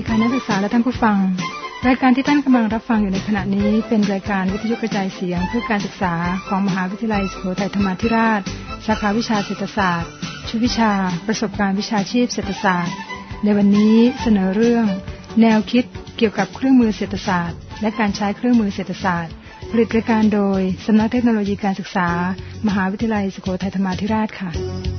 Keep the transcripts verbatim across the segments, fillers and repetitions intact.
ดีค่ะนักศึกษาและท่านผู้ฟังรายการที่ท่านกำลังรับฟังอยู่ในขณะนี้เป็นรายการวิทยุกระจายเสียงเพื่อการศึกษาของมหาวิทยาลัยสุโขทัยธรรมาธิราชสาขาวิชาเศรษฐศาสตร์ชุดวิชาประสบการณ์วิชาชีพเศรษฐศาสตร์ในวันนี้เสนอเรื่องแนวคิดเกี่ยวกับเครื่องมือเศรษฐศาสตร์และการใช้เครื่องมือเศรษฐศาสตร์ผลิตรายการโดยสำนักเทคโนโลยีการศึกษามหาวิทยาลัยสุโขทัยธรรมาธิราชค่ะ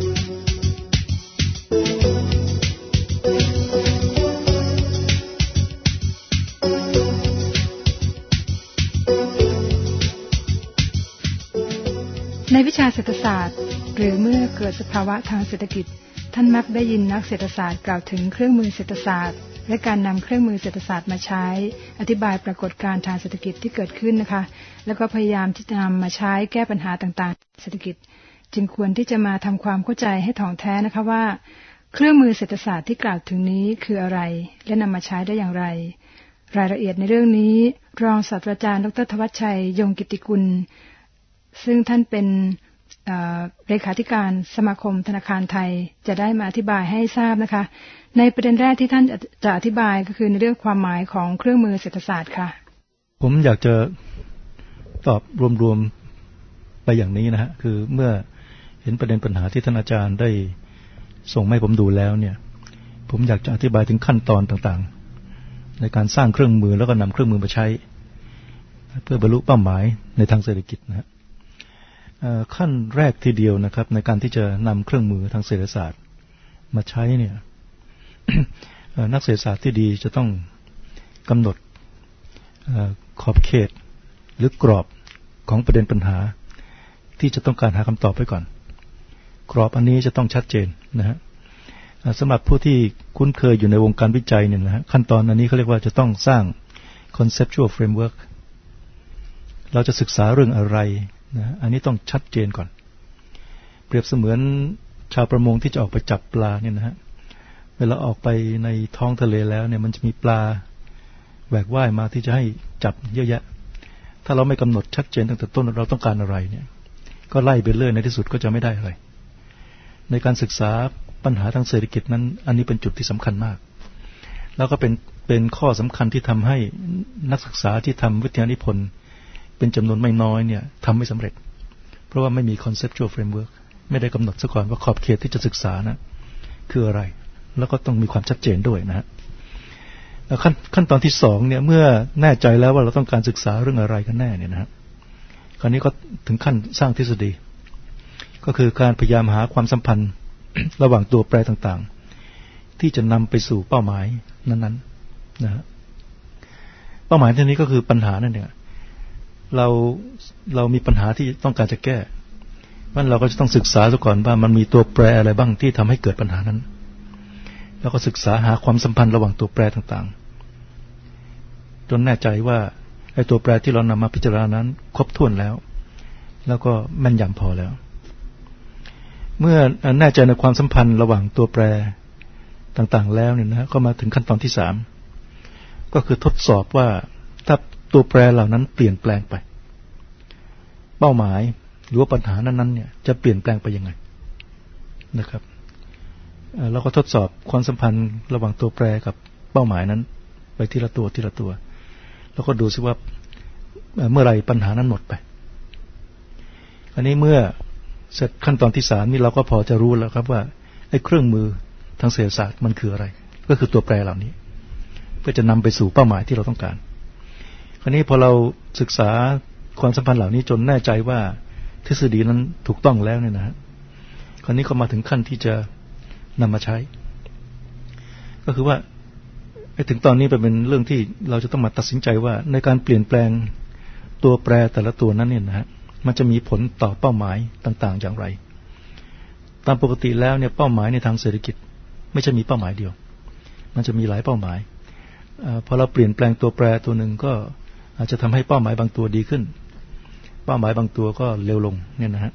ในวิชาเศรษฐศาสตร์หรือเมื่อเกิดสภาวะทางเศรษฐกิจท่านมักได้ยินนักเศรษฐศาสตร์กล่าวถึงเครื่องมือเศรษฐศาสตร์และการนำเครื่องมือเศรษฐศาสตร์มาใช้อธิบายปรากฏการณ์ทางเศรษฐกิจที่เกิดขึ้นนะคะแล้วก็พยายามที่จะนำมาใช้แก้ปัญหาต่างๆเศรษฐกิจจึงควรที่จะมาทำความเข้าใจให้ถ่องแท้นะคะว่าเครื่องมือเศรษฐศาสตร์ที่กล่าวถึงนี้คืออะไรและนำมาใช้ได้อย่างไรรายละเอียดในเรื่องนี้รองศาสตราจารย์ดร.ธวัชชัยยงกิตติกุลซึ่งท่านเป็นเลขาธิการสมาคมธนาคารไทยจะได้มาอธิบายให้ทราบนะคะในประเด็นแรกที่ท่านจะอธิบายก็คือในเรื่องความหมายของเครื่องมือเศรษฐศาสตร์ค่ะผมอยากจะตอบรวมๆไปอย่างนี้นะฮะคือเมื่อเห็นประเด็นปัญหาที่ท่านอาจารย์ได้ส่งให้ผมดูแล้วเนี่ยผมอยากจะอธิบายถึงขั้นตอนต่างๆในการสร้างเครื่องมือแล้วก็นำเครื่องมือมาใช้เพื่อบรรลุเป้าหมายในทางเศรษฐกิจนะฮะขั้นแรกทีเดียวนะครับในการที่จะนำเครื่องมือทางเศรษฐศาสตร์มาใช้เนี่ย นักเศรษฐศาสตร์ที่ดีจะต้องกำหนดขอบเขตหรือกรอบของประเด็นปัญหาที่จะต้องการหาคำตอบไว้ก่อนกรอบอันนี้จะต้องชัดเจนนะฮะสำหรับผู้ที่คุ้นเคยอยู่ในวงการวิจัยเนี่ยนะฮะขั้นตอนอันนี้เขาเรียกว่าจะต้องสร้าง conceptual framework เราจะศึกษาเรื่องอะไรนะอันนี้ต้องชัดเจนก่อนเปรียบเสมือนชาวประมงที่จะออกไปจับปลาเนี่ยนะฮะเวลาออกไปในท้องทะเลแล้วเนี่ยมันจะมีปลาแหวกว่ายมาที่จะให้จับเยอะแยะถ้าเราไม่กำหนดชัดเจนตั้งแต่ต้นเราต้องการอะไรเนี่ยก็ไล่ไปเรื่อยในที่สุดก็จะไม่ได้อะไรในการศึกษาปัญหาทางเศรษฐกิจนั้นอันนี้เป็นจุดที่สำคัญมากแล้วก็เป็นเป็นข้อสำคัญที่ทำให้นักศึกษาที่ทำวิทยานิพนธ์เป็นจำนวนไม่น้อยเนี่ยทำไม่สำเร็จเพราะว่าไม่มี conceptual framework ไม่ได้กำหนดซะก่อนว่าขอบเขตที่จะศึกษานะคืออะไรแล้วก็ต้องมีความชัดเจนด้วยนะฮะขั้นขั้นตอนที่สองเนี่ยเมื่อแน่ใจแล้วว่าเราต้องการศึกษาเรื่องอะไรกันแน่เนี่ยนะฮะคราวนี้ก็ถึงขั้นสร้างทฤษฎีก็คือการพยายามหาความสัมพันธ์ ระหว่างตัวแปรต่างๆที่จะนำไปสู่เป้าหมายนั้นๆนะฮะเป้าหมายที่นี้ก็คือปัญหานั่นเองเราเรามีปัญหาที่ต้องการจะแก้มันเราก็จะต้องศึกษาซะก่อนว่ามันมีตัวแปรอะไรบ้างที่ทำให้เกิดปัญหานั้นแล้วก็ศึกษาหาความสัมพันธ์ระหว่างตัวแปรต่างๆจนแน่ใจว่าไอ้ตัวแปรที่เรานำมาพิจารณานั้นครบถ้วนแล้วแล้วก็แม่นยำพอแล้วเมื่อแน่ใจในความสัมพันธ์ระหว่างตัวแปรต่างๆแล้วเนี่ยนะก็มาถึงขั้นตอนที่สามก็คือทดสอบว่าถ้าตัวแปรเหล่านั้นเปลี่ยนแปลงไปเป้าหมายหรือว่าปัญหานั้นๆเนี่ยจะเปลี่ยนแปลงไปยังไงนะครับเราก็ทดสอบความสัมพันธ์ระหว่างตัวแปรกับเป้าหมายนั้นไปทีละตัวทีละตัวแล้วก็ดูซิว่าเมื่อไรปัญหานั้นหมดไปอันนี้เมื่อเสร็จขั้นตอนที่สามนี่เราก็พอจะรู้แล้วครับว่าไอ้เครื่องมือทางเศรษฐศาสตร์มันคืออะไรก็คือตัวแปรเหล่านี้เพื่อจะนำไปสู่เป้าหมายที่เราต้องการคราวนี้พอเราศึกษาความสัมพันธ์เหล่านี้จนแน่ใจว่าทฤษฎีนั้นถูกต้องแล้วเนี่ยนะฮะคราวนี้ก็มาถึงขั้นที่จะนำมาใช้ก็คือว่าไอ้ถึงตอนนี้เป็นเรื่องที่เราจะต้องมาตัดสินใจว่าในการเปลี่ยนแปลงตัวแปรแต่ละตัวนั้นเนี่ยนะฮะมันจะมีผลต่อเป้าหมายต่างๆอย่างไรตามปกติแล้วเนี่ยเป้าหมายในทางเศรษฐกิจไม่ใช่มีเป้าหมายเดียวมันจะมีหลายเป้าหมายพอเราเปลี่ยนแปลงตัวแปรตัวหนึ่งก็อาจจะทำให้เป้าหมายบางตัวดีขึ้นเป้าหมายบางตัวก็เร็วลงเนี่ยนะฮะ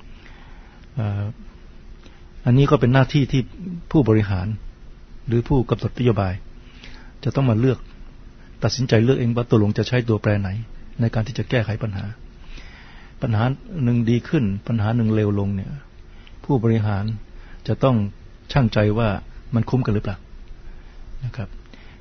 อันนี้ก็เป็นหน้าที่ที่ผู้บริหารหรือผู้กำหนดนโยบายจะต้องมาเลือกตัดสินใจเลือกเองว่าตัวลงจะใช้ตัวแปรไหนในการที่จะแก้ไขปัญหาปัญหาหนึ่งดีขึ้นปัญหาหนึ่งเร็วลงเนี่ยผู้บริหารจะต้องชั่งใจว่ามันคุ้มกันหรือเปล่านะครับ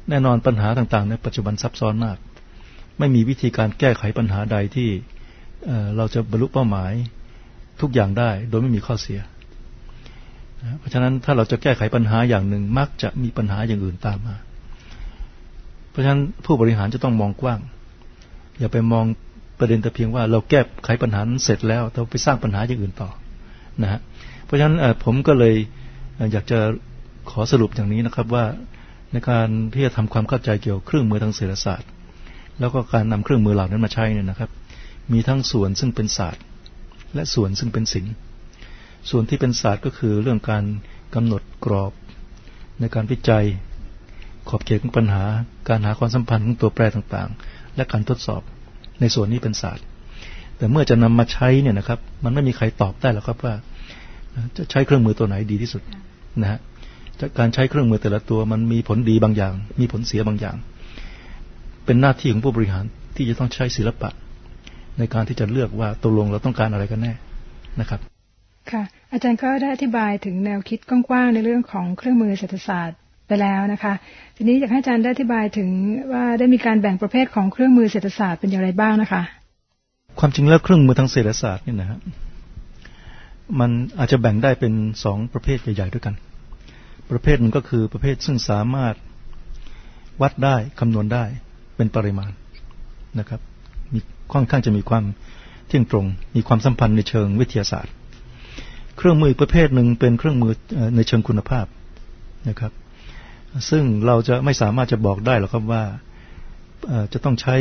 แน่นอนปัญหาต่างๆในปัจจุบันซับซ้อนมากไม่มีวิธีการแก้ไขปัญหาใดที่เอ่อเราจะบรรลุเป้าหมายทุกอย่างได้โดยไม่มีข้อเสียเพราะฉะนั้นถ้าเราจะแก้ไขปัญหาอย่างหนึ่งมักจะมีปัญหาอย่างอื่นตามมาเพราะฉะนั้นผู้บริหารจะต้องมองกว้างอย่าไปมองประเด็นแต่เพียงว่าเราแก้ไขปัญหานั้นเสร็จแล้วเราไปสร้างปัญหาอย่างอื่นต่อนะฮะเพราะฉะนั้นผมก็เลยอยากจะขอสรุปอย่างนี้นะครับว่าในการที่จะทำความเข้าใจเกี่ยวกับเครื่องมือทางเศรษฐศาสตร์แล้วก็การนำเครื่องมือเหล่านั้นมาใช้เนี่ยนะครับมีทั้งส่วนซึ่งเป็นศาสตร์และส่วนซึ่งเป็นศิลป์ส่วนที่เป็นศาสตร์ก็คือเรื่องการกำหนดกรอบในการวิจัยขอบเขตของปัญหาการหาความสัมพันธ์ของตัวแปรต่างๆและการทดสอบในส่วนนี้เป็นศาสตร์แต่เมื่อจะนำมาใช้เนี่ยนะครับมันไม่มีใครตอบได้หรอกครับว่าจะใช้เครื่องมือตัวไหนดีที่สุดนะฮะการใช้เครื่องมือแต่ละตัวมันมีผลดีบางอย่างมีผลเสียบางอย่างเป็นหน้าที่ของผู้บริหารที่จะต้องใช้ศิลปะในการที่จะเลือกว่าตกลงเราต้องการอะไรกันแน่นะครับค่ะอาจารย์ก็ได้อธิบายถึงแนวคิดกว้างๆในเรื่องของเครื่องมือเศรษฐศาสตร์ไปแล้วนะคะทีนี้อยากให้อาจารย์ได้อธิบายถึงว่าได้มีการแบ่งประเภทของเครื่องมือเศรษฐศาสตร์เป็นอย่างไรบ้างนะคะความจริงแล้วเครื่องมือทางเศรษฐศาสตร์เนี่ยนะฮะมันอาจจะแบ่งได้เป็นสองประเภทใหญ่ๆด้วยกันประเภทหนึ่งก็คือประเภทซึ่งสามารถวัดได้คำนวณได้เป็นปริมาณนะครับมีค่อนข้างจะมีความเที่ยงตรงมีความสัมพันธ์ในเชิงวิทยาศาสตร์เครื่องมือประเภทหนึ่งเป็นเครื่องมือในเชิงคุณภาพนะครับซึ่งเราจะไม่สามารถจะบอกได้หรอกครับว่าจะต้องใช้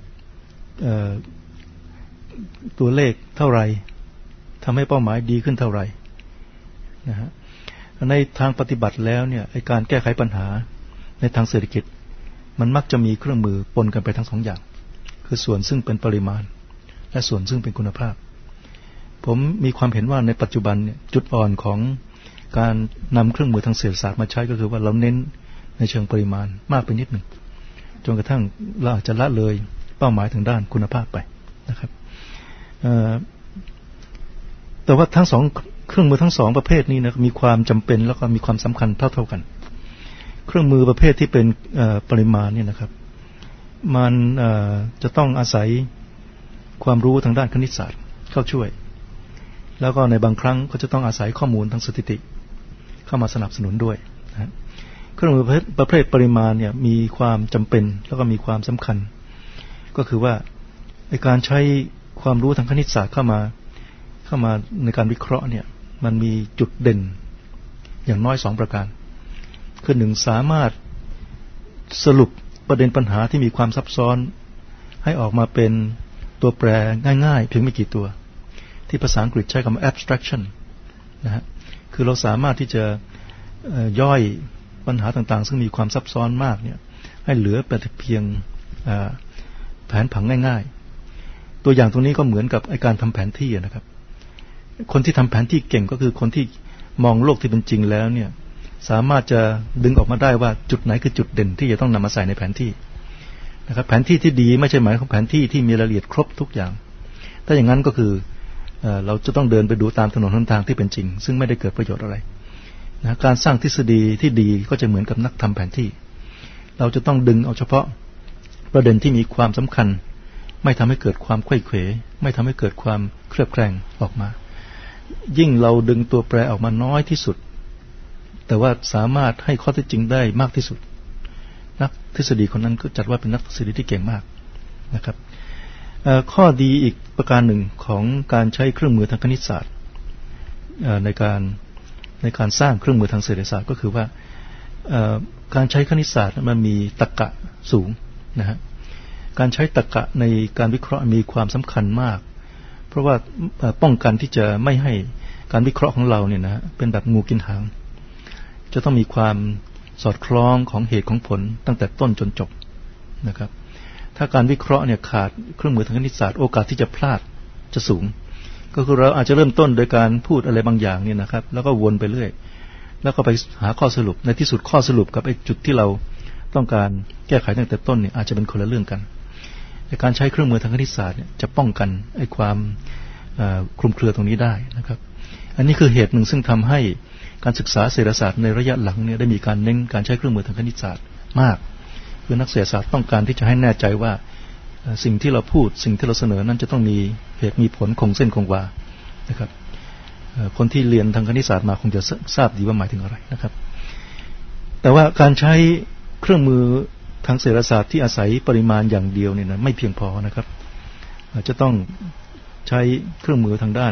ตัวเลขเท่าไหร่ทำให้เป้าหมายดีขึ้นเท่าไหร่นะฮะในทางปฏิบัติแล้วเนี่ยการแก้ไขปัญหาในทางเศรษฐกิจมันมักจะมีเครื่องมือปนกันไปทั้งสองอย่างคือส่วนซึ่งเป็นปริมาณและส่วนซึ่งเป็นคุณภาพผมมีความเห็นว่าในปัจจุบันเนี่ยจุดอ่อนของการนำเครื่องมือทางเศรษฐศาสตร์มาใช้ก็คือว่าเราเน้นในเชิงปริมาณมากไปนิดหนึ่งจนกระทั่งเราอาจจะละเลยเป้าหมายทางด้านคุณภาพไปนะครับแต่ว่าทั้งสองเครื่องมือทั้งสองประเภทนี้นะมีความจำเป็นแล้วก็มีความสำคัญเท่าๆกันเครื่องมือประเภทที่เป็นปริมาณเนี่ยนะครับมันจะต้องอาศัยความรู้ทางด้านคณิตศาสตร์เข้าช่วยแล้วก็ในบางครั้งก็จะต้องอาศัยข้อมูลทางสถิติเข้ามาสนับสนุนด้วยนะเครื่องมือประเภทปริมาณเนี่ยมีความจำเป็นแล้วก็มีความสำคัญก็คือว่าในการใช้ความรู้ทางคณิตศาสตร์เข้ามาเข้ามาในการวิเคราะห์เนี่ยมันมีจุดเด่นอย่างน้อยสองประการคือหนึ่งสามารถสรุปประเด็นปัญหาที่มีความซับซ้อนให้ออกมาเป็นตัวแปรง่ายๆเพียงไม่กี่ตัวที่ภาษาอังกฤษใช้คำว่า abstraction นะฮะคือเราสามารถที่จะย่อยปัญหาต่างๆซึ่งมีความซับซ้อนมากเนี่ยให้เหลือแต่เพียงแผนผังง่ายๆตัวอย่างตรงนี้ก็เหมือนกับการทำแผนที่นะครับคนที่ทำแผนที่เก่งก็คือคนที่มองโลกที่เป็นจริงแล้วเนี่ยสามารถจะดึงออกมาได้ว่าจุดไหนคือจุดเด่นที่จะต้องนำมาใส่ในแผนที่นะครับแผนที่ที่ดีไม่ใช่หมายของแผนที่ที่มีรายละเอียดครบทุกอย่างถ้าอย่างนั้นก็คือเอ่อเราจะต้องเดินไปดูตามถนนหนทางที่เป็นจริงซึ่งไม่ได้เกิดประโยชน์อะไรนะการสร้างทฤษฎีที่ดีก็จะเหมือนกับนักทำแผนที่เราจะต้องดึงเอาเฉพาะประเด็นที่มีความสำคัญไม่ทำให้เกิดความไขว้เขวไม่ทำให้เกิดความเคลือบแคลงออกมายิ่งเราดึงตัวแปรออกมาน้อยที่สุดแต่ว่าสามารถให้ข้อเท็จจริงได้มากที่สุดนักทฤษฎีคนนั้นก็จัดว่าเป็นนักทฤษฎีที่เก่งมากนะครับข้อดีอีกประการหนึ่งของการใช้เครื่องมือทางคณิตศาสตร์ในการในการสร้างเครื่องมือทางเศรษฐศาสตร์ก็คือว่าการใช้คณิตศาสตร์มันมีตรรกะสูงนะฮะการใช้ตรรกะในการวิเคราะห์มีความสำคัญมากเพราะว่าป้องกันที่จะไม่ให้การวิเคราะห์ของเราเนี่ยนะเป็นแบบงูกินหางจะต้องมีความสอดคล้องของเหตุของผลตั้งแต่ต้นจนจบนะครับถ้าการวิเคราะห์เนี่ยขาดเครื่องมือทางคณิตศาสตร์โอกาสที่จะพลาดจะสูงก็คือเราอาจจะเริ่มต้นโดยการพูดอะไรบางอย่างเนี่ยนะครับแล้วก็วนไปเรื่อยแล้วก็ไปหาข้อสรุปในที่สุดข้อสรุปกับไอ้จุดที่เราต้องการแก้ไขตั้งแต่ต้นเนี่ยอาจจะเป็นคนละเรื่องกันในการใช้เครื่องมือทางคณิตศาสตร์เนี่ยจะป้องกันไอ้ความคลุมเครือตรงนี้ได้นะครับอันนี้คือเหตุหนึ่งซึ่งทำให้การศึกษาเศรษฐศาสตร์ในระยะหลังเนี่ยได้มีการเน้นการใช้เครื่องมือทางคณิตศาสตร์มากคือนักเศรษฐศาสตร์ต้องการที่จะให้แน่ใจว่าสิ่งที่เราพูดสิ่งที่เราเสนอนั้นจะต้องมีเหตุมีผลคงเส้นคงวานะครับคนที่เรียนทางคณิตศาสตร์มาคงจะทราบดีว่าหมายถึงอะไรนะครับแต่ว่าการใช้เครื่องมือทางเศรษฐศาสตร์ที่อาศัยปริมาณอย่างเดียวเนี่ยนะไม่เพียงพอนะครับจะต้องใช้เครื่องมือทางด้าน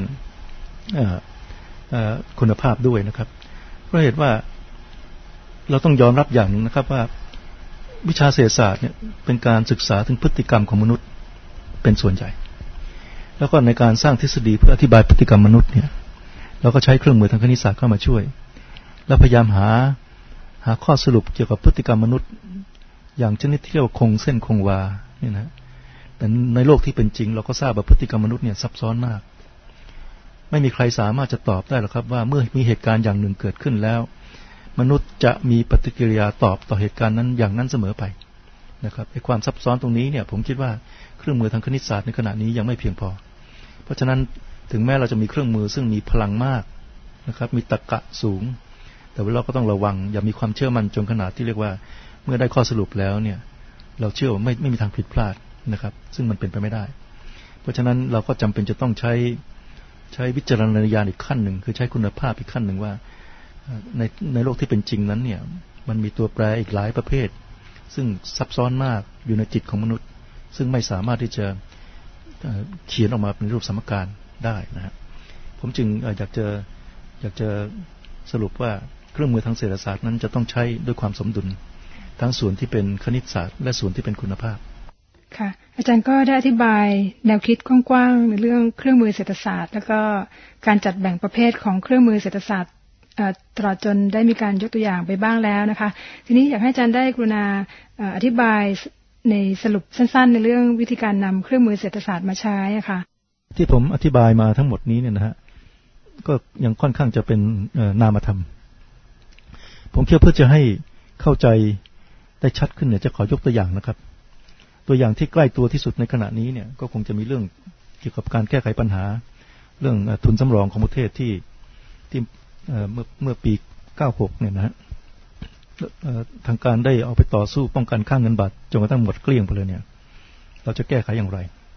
คุณภาพด้วยนะครับเพราะเหตุว่าเราต้องยอมรับอย่างนึงนะครับว่าวิชาเศรษฐศาสตร์เนี่ยเป็นการศึกษาถึงพฤติกรรมของมนุษย์เป็นส่วนใหญ่แล้วก็ในการสร้างทฤษฎีเพื่ออธิบายพฤติกรรมมนุษย์เนี่ยเราก็ใช้เครื่องมือทางคณิตศาสตร์เข้ามาช่วยแล้วพยายามหาหาข้อสรุปเกี่ยวกับพฤติกรรมมนุษย์อย่างชนิดที่เรียกว่าคงเส้นคงวาเนี่ยนะแต่ในโลกที่เป็นจริงเราก็ทราบว่าพฤติกรรมมนุษย์เนี่ยซับซ้อนมากไม่มีใครสามารถจะตอบได้หรอกครับว่าเมื่อมีเหตุการณ์อย่างหนึ่งเกิดขึ้นแล้วมนุษย์จะมีปฏิกิริยาตอบต่อเหตุการณ์นั้นอย่างนั้นเสมอไปนะครับไอ้ความซับซ้อนตรงนี้เนี่ยผมคิดว่าเครื่องมือทางคณิตศาสตร์ในขณะนี้ยังไม่เพียงพอเพราะฉะนั้นถึงแม้เราจะมีเครื่องมือซึ่งมีพลังมากนะครับมีตรรกะสูงแต่ว่าเราก็ต้องระวังอย่ามีความเชื่อมั่นจนขนาดที่เรียกว่าเมื่อได้ข้อสรุปแล้วเนี่ยเราเชื่อว่าไม่ไม่มีทางผิดพลาดนะครับซึ่งมันเป็นไปไม่ได้เพราะฉะนั้นเราก็จำเป็นจะต้องใช้ใช้วิจารณญาณอีกขั้นหนึ่งคือใช้คุณภาพอีกขั้นหนึ่งว่าในในโลกที่เป็นจริงนั้นเนี่ยมันมีตัวแปรอีกหลายประเภทซึ่งซับซ้อนมากอยู่ในจิตของมนุษย์ซึ่งไม่สามารถที่จะเขียนออกมาเป็นรูปสมการได้นะครับผมจึงอยากจะอยากจะสรุปว่าเครื่องมือทางเศรษฐศาสตร์นั้นจะต้องใช้ด้วยความสมดุลทั้งส่วนที่เป็นคณิตศาสตร์และส่วนที่เป็นคุณภาพค่ะอาจารย์ก็ได้อธิบายแนวคิดกว้างๆในเรื่องเครื่องมือเศรษฐศาสตร์แล้วก็การจัดแบ่งประเภทของเครื่องมือเศรษฐศาสตร์ตลอดจนได้มีการยกตัวอย่างไปบ้างแล้วนะคะทีนี้อยากให้อาจารย์ได้กรุณาอธิบายในสรุปสั้นๆในเรื่องวิธีการนำเครื่องมือเศรษฐศาสตร์มาใช้ค่ะที่ผมอธิบายมาทั้งหมดนี้เนี่ยนะฮะก็ยังค่อนข้างจะเป็นนามธรรมผมคิดเพื่อจะให้เข้าใจได้ชัดขึ้นเนี่ยจะขอยกตัวอย่างนะครับตัวอย่างที่ใกล้ตัวที่สุดในขณะนี้เนี่ยก็คงจะมีเรื่องเกี่ยวกับการแก้ไขปัญหาเรื่องทุนสำรองของประเทศที่ที่เมื่อเมื่อปีเก้าหกเนี่ยนะฮะทางการได้เอาไปต่อสู้ป้องกันค่าเงินบาทจนกระทั่งหมดเกลี้ยงไปเลยเนี่ยเราจะแก้ไขอย่างไร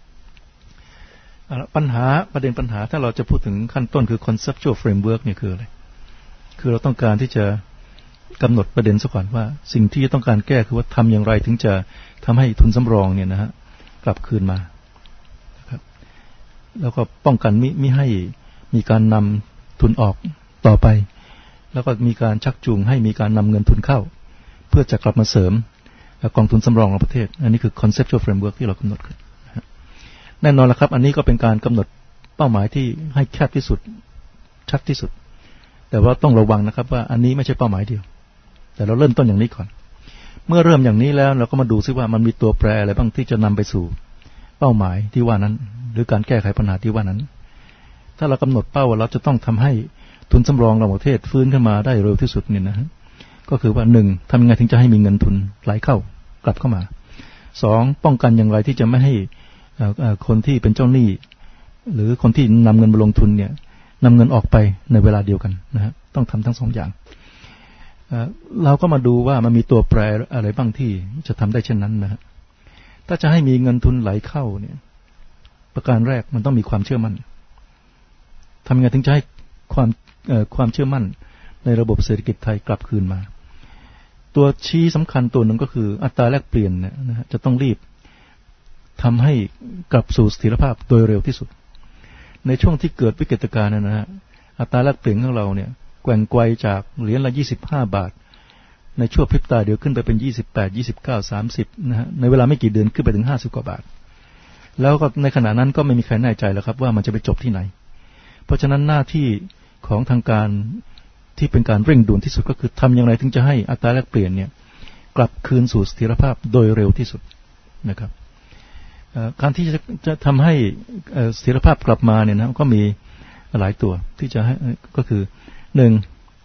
ปัญหาประเด็นปัญหาถ้าเราจะพูดถึงขั้นต้นคือ conceptual framework เนี่ยคืออะไรคือเราต้องการที่จะกำหนดประเด็นซะก่อนว่าสิ่งที่จะต้องการแก้คือว่าทำอย่างไรถึงจะทำให้ทุนสำรองเนี่ยนะฮะกลับคืนมานะครับแล้วก็ป้องกันมิมิให้มีการนำทุนออกต่อไปแล้วก็มีการชักจูงให้มีการนำเงินทุนเข้าเพื่อจะกลับมาเสริมกองทุนสำรองของประเทศอันนี้คือ conceptual framework ที่เรากำหนดขึ้นแน่นอนแล้วครับอันนี้ก็เป็นการกำหนดเป้าหมายที่ให้แคบที่สุดชัดที่สุดแต่ว่าต้องระวังนะครับว่าอันนี้ไม่ใช่เป้าหมายเดียวแต่เราเริ่มต้นอย่างนี้ก่อนเมื่อเริ่มอย่างนี้แล้วเราก็มาดูซิว่ามันมีตัวแปรอะไรบ้างที่จะนำไปสู่เป้าหมายที่ว่านั้นหรือการแก้ไขปัญหาที่ว่านั้นถ้าเรากำหนดเป้าว่าเราจะต้องทำให้ทุนสำรองระหว่างประเทศฟื้นขึ้นมาได้เร็วที่สุดเนี่ยนะก็คือว่าหนึ่งทำยังไงถึงจะให้มีเงินทุนไหลเข้ากลับเข้ามาสองป้องกันอย่างไรที่จะไม่ให้คนที่เป็นเจ้าหนี้หรือคนที่นำเงินมาลงทุนเนี่ยนำเงินออกไปในเวลาเดียวกันนะฮะต้องทำทั้งสองอย่างเราก็มาดูว่ามันมีตัวแปรอะไรบ้างที่จะทำได้เช่นนั้นนะฮะถ้าจะให้มีเงินทุนไหลเข้าเนี่ยประการแรกมันต้องมีความเชื่อมั่นทำยังไงถึงจะให้ความความเชื่อมั่นในระบบเศรษฐกิจไทยกลับคืนมาตัวชี้สำคัญตัวหนึ่งก็คืออัตราแลกเปลี่ยนเนี่ยนะฮะจะต้องรีบทำให้กลับสู่เสถียรภาพโดยเร็วที่สุดในช่วงที่เกิดวิกฤตการณ์นะฮะอัตราแลกเปลี่ยนของเราเนี่ยแกว่งไกวจากเหรียญละยี่สิบห้าบาทในช่วงพริบตาเดียวขึ้นไปเป็นยี่สิบแปด ยี่สิบเก้า สามสิบนะฮะในเวลาไม่กี่เดือนขึ้นไปถึงห้าสิบกว่าบาทแล้วก็ในขณะนั้นก็ไม่มีใครแน่ใจแล้วครับว่ามันจะไปจบที่ไหนเพราะฉะนั้นหน้าที่ของทางการที่เป็นการเร่งด่วนที่สุดก็คือทำอย่างไรถึงจะให้อัตราแลกเปลี่ยนเนี่ยกลับคืนสู่เสถียรภาพโดยเร็วที่สุดนะครับการที่จะจะทำให้เสถียรภาพกลับมาเนี่ยนะก็มีหลายตัวที่จะให้ก็คือหนึ่ง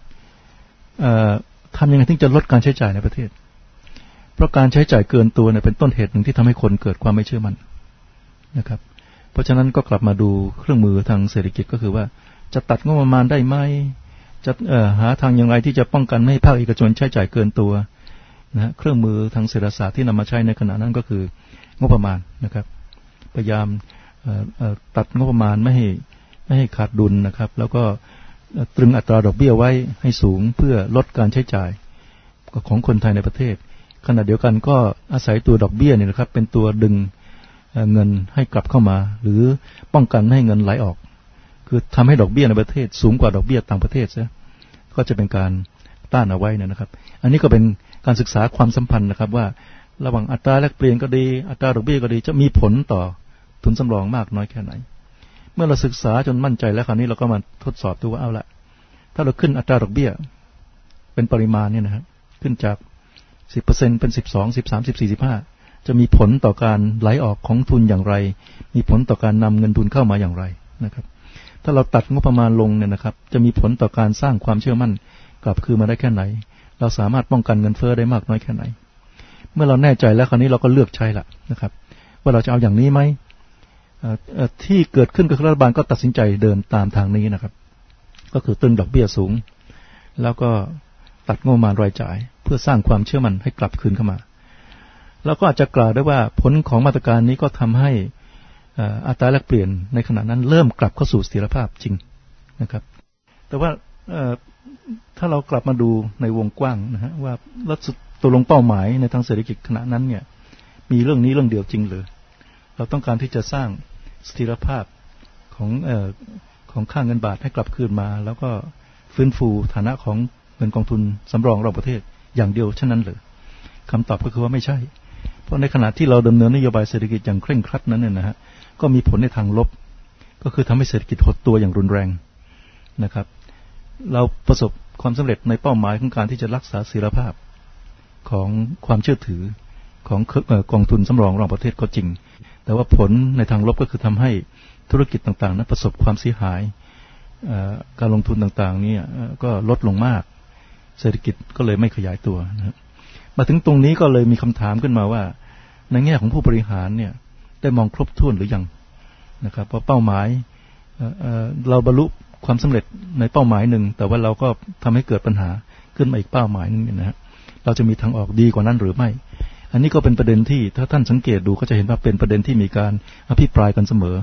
ทำยังไงถึงจะลดการใช้จ่ายในประเทศเพราะการใช้จ่ายเกินตัวเนี่ยเป็นต้นเหตุหนึ่งที่ทำให้คนเกิดความไม่เชื่อมั่นนะครับเพราะฉะนั้นก็กลับมาดูเครื่องมือทางเศรษฐกิจก็คือว่าจะตัดงบประมาณได้ไหมจะหาทางอย่างไรที่จะป้องกันไม่ให้ภาคเอกชนใช้จ่ายเกินตัวนะเครื่องมือทางเศรษฐศาสตร์ที่นำมาใช้ในขณะนั้นก็คืองบประมาณนะครับพยายามตัดงบประมาณไม่ให้ไม่ให้ขาดดุลนะครับแล้วก็ตรึงอัตราดอกเบี้ยไว้ให้สูงเพื่อลดการใช้จ่ายของคนไทยในประเทศขณะเดียวกันก็อาศัยตัวดอกเบี้ยนี่นะครับเป็นตัวดึงเงินให้กลับเข้ามาหรือป้องกันไม่ให้เงินไหลออกคือทำให้ดอกเบี้ยในประเทศสูงกว่าดอกเบี้ยต่างประเทศซะก็จะเป็นการต้านเอาไว้นะครับอันนี้ก็เป็นการศึกษาความสัมพันธ์นะครับว่าระหว่างอัตราแลกเปลี่ยนก็ดีอัตราดอกเบี้ยก็ดีจะมีผลต่อทุนสำรองมากน้อยแค่ไหนเมื่อเราศึกษาจนมั่นใจแล้วคราวนี้เราก็มาทดสอบดูว่าเอาละถ้าเราขึ้นอัตราดอกเบี้ยเป็นปริมาณเนี่ยนะครับขึ้นจาก สิบเปอร์เซ็นต์ เป็น สิบสอง สิบสาม สิบสี่ สิบห้า จะมีผลต่อการไหลออกของทุนอย่างไรมีผลต่อการนำเงินทุนเข้ามาอย่างไรนะครับถ้าเราตัดงบประมาณลงเนี่ยนะครับจะมีผลต่อการสร้างความเชื่อมั่นกลับคืนมาได้แค่ไหนเราสามารถป้องกันเงินเฟ้อได้มากน้อยแค่ไหนเมื่อเราแน่ใจแล้วคราวนี้เราก็เลือกใช้ละนะครับว่าเราจะเอาอย่างนี้ไหมที่เกิดขึ้นกับรัฐบาลก็ตัดสินใจเดินตามทางนี้นะครับก็คือตึงดอกเบี้ยสูงแล้วก็ตัดงบประมาณรายจ่ายเพื่อสร้างความเชื่อมั่นให้กลับคืนเข้ามาแล้วก็อาจจะกล่าวได้ว่าผลของมาตรการนี้ก็ทำให้อัตราแลกเปลี่ยนในขณะนั้นเริ่มกลับเข้าสู่เสถียรภาพจริงนะครับแต่ว่าถ้าเรากลับมาดูในวงกว้างนะฮะว่าแล้วตัวลงเป้าหมายในทางเศรษฐกิจขณะนั้นเนี่ยมีเรื่องนี้เรื่องเดียวจริงหรือเราต้องการที่จะสร้างเสถียรภาพของเอ่อของค่าเงินบาทให้กลับคืนมาแล้วก็ฟื้นฟูฐานะของเงินกองทุนสำรองระหว่างประเทศอย่างเดียวเช่นนั้นหรือคำตอบก็คือว่าไม่ใช่เพราะในขณะที่เราดำเนินนโยบายเศรษฐกิจอย่างเคร่งครัดนั้นเนี่ยนะฮะก็มีผลในทางลบก็คือทำให้เศรษฐกิจหดตัวอย่างรุนแรงนะครับเราประสบความสำเร็จในเป้าหมายของการที่จะรักษาเสถียรภาพของความเชื่อถือของกองทุนสำรองระหว่างประเทศก็จริงแต่ว่าผลในทางลบก็คือทำให้ธุรกิจต่างๆนั้นประสบความเสียหายการลงทุนต่างๆนี่ก็ลดลงมากเศรษฐกิจก็เลยไม่ขยายตัวนะมาถึงตรงนี้ก็เลยมีคำถามขึ้นมาว่าในแง่ของผู้บริหารเนี่ยได้มองครบถ้วนหรือยังนะครับเพราะเป้าหมายเราบรรลุความสำเร็จในเป้าหมายหนึ่งแต่ว่าเราก็ทำให้เกิดปัญหาขึ้นมาอีกเป้าหมายนึงนะฮะเราจะมีทางออกดีกว่านั้นหรือไม่อันนี้ก็เป็นประเด็นที่ถ้าท่านสังเกตดูก็จะเห็นว่าเป็นประเด็นที่มีการอภิปรายกันเสมอ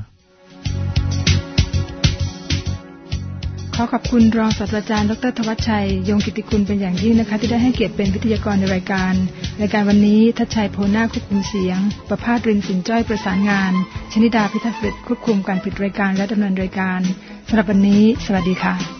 ขอขอบคุณรองศาสตราจารย์ดร.ธวัชชัยยงกิติกุลเป็นอย่างยิ่งนะคะที่ได้ให้เกียรติเป็นวิทยากรในรายการรายการวันนี้ทัชชัยโพนาควบคุมเสียงประภาสรินสินจ้อยประสานงานชนิดาพิทักษ์ฤทธิ์ควบคุมการผลิตรายการและดำเนินรายการสำหรับวันนี้สวัสดีค่ะ